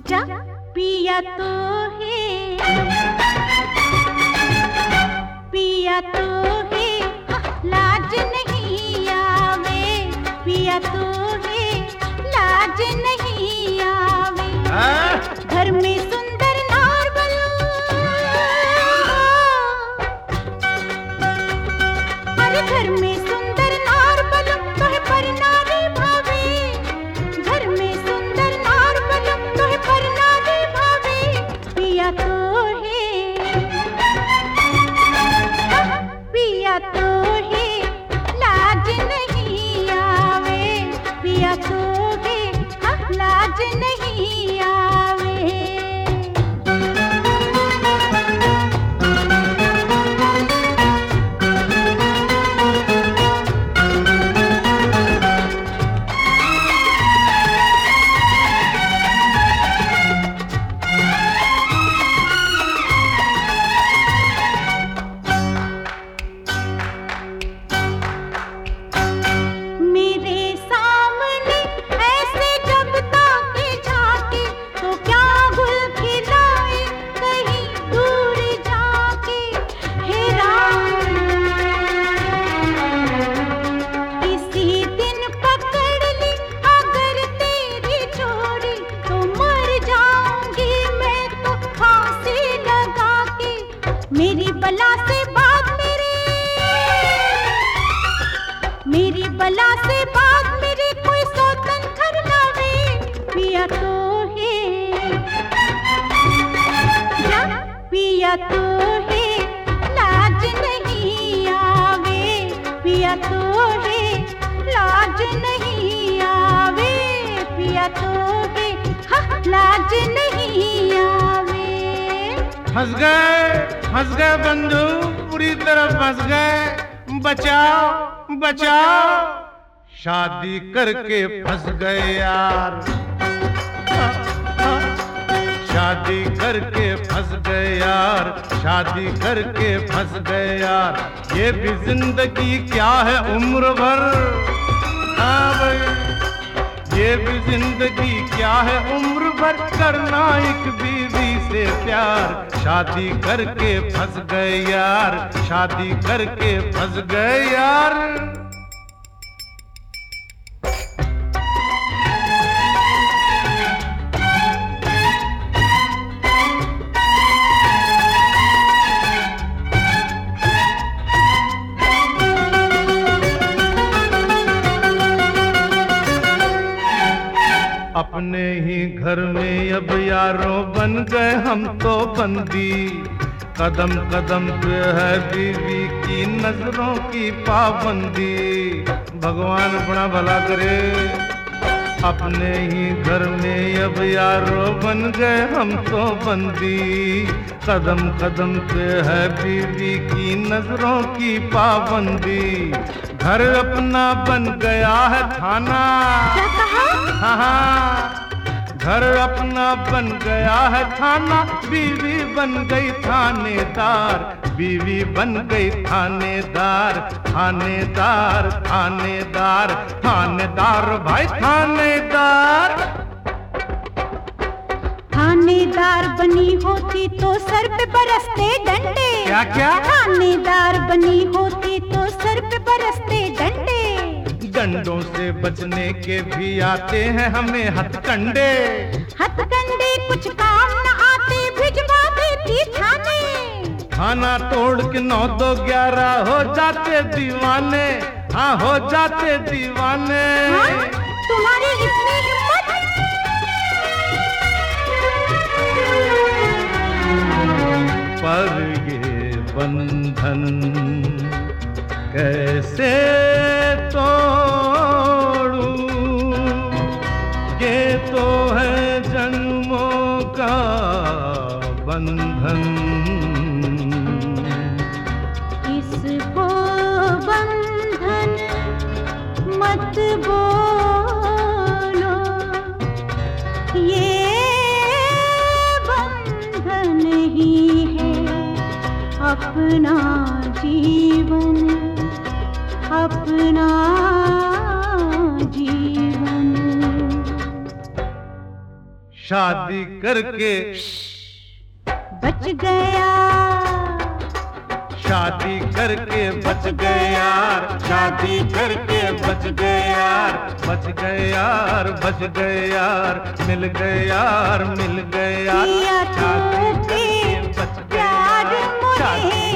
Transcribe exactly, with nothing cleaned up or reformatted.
जा पिया तो है, पिया तो है, लाज नहीं आवे, पिया तो है, लाज नहीं आवे। घर में सुंदर नार बलू, अरे घर में सुंदर नार बलू तोहे पर नारी भावे, घर में सुंदर नार बलू तोहे पर नारी भावे। पिया तो है, पिया तो है, लाज नहीं आवे, पिया तो है, लाज नहीं आवे। मेरी बला से बात मेरे, मेरी बला से बात मेरे कोई सौतन कर लावे। पिया तो है, जा पिया तो है, लाज नहीं आवे, पिया तो है, लाज नहीं आवे, पिया तो है, हाँ लाज नहीं आवे। फंस गए, फंस गए बंधु, पूरी तरह फंस गए। बचाओ बचाओ, शादी करके फंस गए यार, शादी करके फंस गए यार, शादी करके फंस गए यार। ये भी जिंदगी क्या है उम्र भर, हाँ भाई ये भी जिंदगी क्या है उम्र भर, करना एक बीवी से प्यार। शादी करके फंस गए यार, शादी करके फंस गए यार। अपने ही घर में अब यारों बन गए हम तो बंदी, कदम कदम पे है बीवी की नजरों की पाबंदी। भगवान बड़ा भला करे। अपने ही घर में अब यारों बन गए हम तो बंदी, कदम कदम पे है बीवी की नजरों की पाबंदी। घर अपना बन गया है थाना, क्या कहा? हाँ हाँ, घर अपना बन गया है थाना, बीवी बन गई थानेदार, बीवी बन गई थानेदार, थानेदार थानेदार थानेदार भाई थानेदार। थानेदार बनी होती तो सर पे बरसते डंडे। क्या क्या? थानेदार बनी होती तो सर पे बरसते डंडे। डंडों से बचने के भी आते हैं हमें हथकंडे, हथकंडे कुछ काम न आते भिजवा देती थाने। थाना तोड़ के नौ दो ग्यारह हो जाते दीवाने, हाँ हो जाते दीवाने। हाँ? तुम्हारी इतनी हिम्मत? पर ये बंधन कैसे तोड़ूं, ये तो है जन्मों का बंधन। इसको बंधन मत बोलो, ये बंधन ही है अपना जीवन, अपना जीवन। शादी करके बच गया, शादी करके बच गए यार, शादी करके बच गए यार, बच गए यार, बच गए यार, मिल गए यार, मिल गए यार, किया शादी तूने करके बच गए प्यार यार, शादी मुझे